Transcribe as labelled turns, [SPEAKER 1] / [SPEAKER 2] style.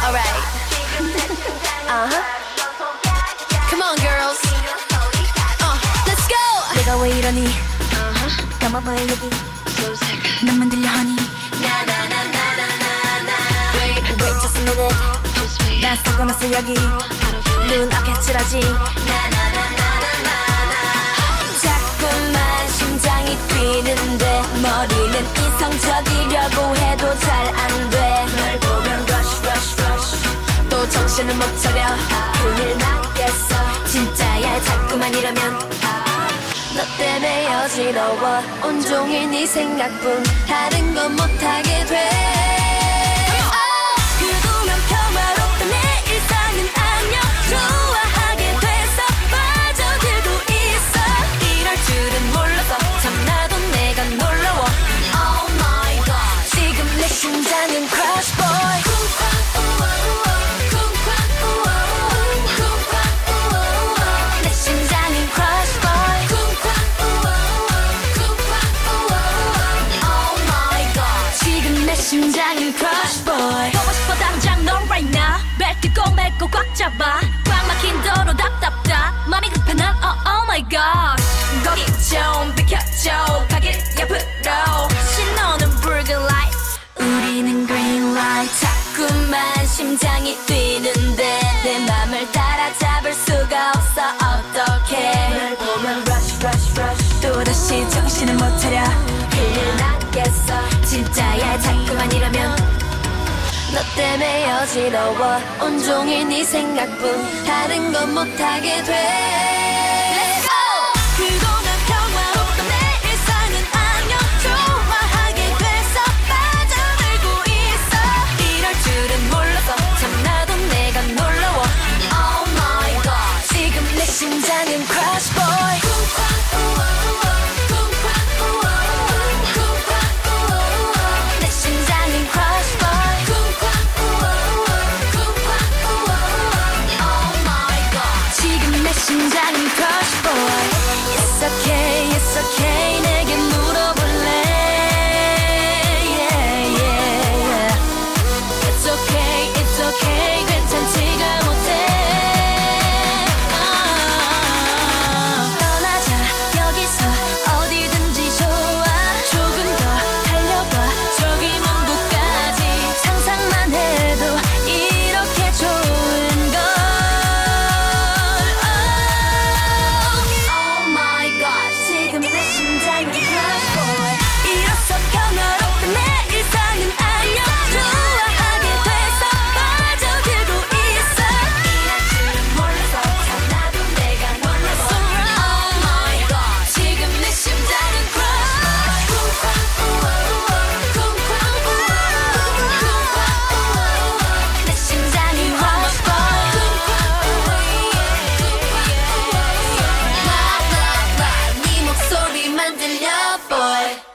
[SPEAKER 1] Alright. Come on, girls. Let's go.
[SPEAKER 2] 내가 왜 이러니 감아봐 여기 너만 들려 honey Wait just a minute 난 쓰고 났어 여기 눈 앞에 칠하지
[SPEAKER 1] 자꾸만 심장이 뛰는데 머리는 이성적이려고 해도 잘 안 돼.
[SPEAKER 2] 널 보면 rush rush rush
[SPEAKER 1] 또 정신을 못 차려 큰일 나겠어. 진짜야 자꾸만 이러면 너 때문에 어지러워. 온종일 네 생각뿐 다른 건 못하게 돼. 그동안 평화롭던 내 일상은 안녕. 좋아하게 돼서 빠져들고 있어. 이럴 줄은 몰라서 참 나도 내가 놀라워. Oh my god 지금 내 심장은 crush boy. 내 심장은 crush boy. Oh my god 지금 내 심장은 crush boy.
[SPEAKER 2] 보고 싶어 당장 너 right now 벨트 꼬매고 꽉 잡아 꽉 막힌 도로 답답다 맘이 급해 난 oh my god 거기 좀 비켜줘 가길 옆으로 신호는 붉은 light
[SPEAKER 1] 우리는 green light. 자꾸만 심장이 뛰는데 내 맘을 따라잡을 수가 없어. 어떡해.
[SPEAKER 2] 널 보면 rush rush rush
[SPEAKER 1] 또다시 정신을 못 차려 큰일 나겠어. 진짜야 자꾸만 이러면 너 때문에 어지러워. 온종일 네 생각뿐 다른 건 못하게 돼. Let's go. 그동안 평화롭던 내 일상은 안녕. 좋아하게 돼서 빠져들고 있어. 이럴 줄은 몰라서 참 나도 내가 놀라워. Oh my god 지금 내 심장은 crush boy. 내 심장은 crush boy. Oh my god 지금 내 심장은 crush boy. It's okay, it's okay 내게 물어볼래. Yeah, yeah, yeah. It's okay, it's okay 괜찮지가 못해. 떠나자 여기서 어디든지 좋아. 조금 더 달려봐 저기 먼 곳까지. 상상만 해도 이렇게 좋은 걸. Oh my god 지금 내 심장은 crush boy. 이로써 평화롭던 내 일상은 안녕. 좋아하게 돼서 빠져들고 있어. 이럴 줄은 몰라서 참 나도 내가 놀랐어. Oh my god 지금 내 심장은 crush 내 심장이 crush boy. 네 목소리만 들려 boy.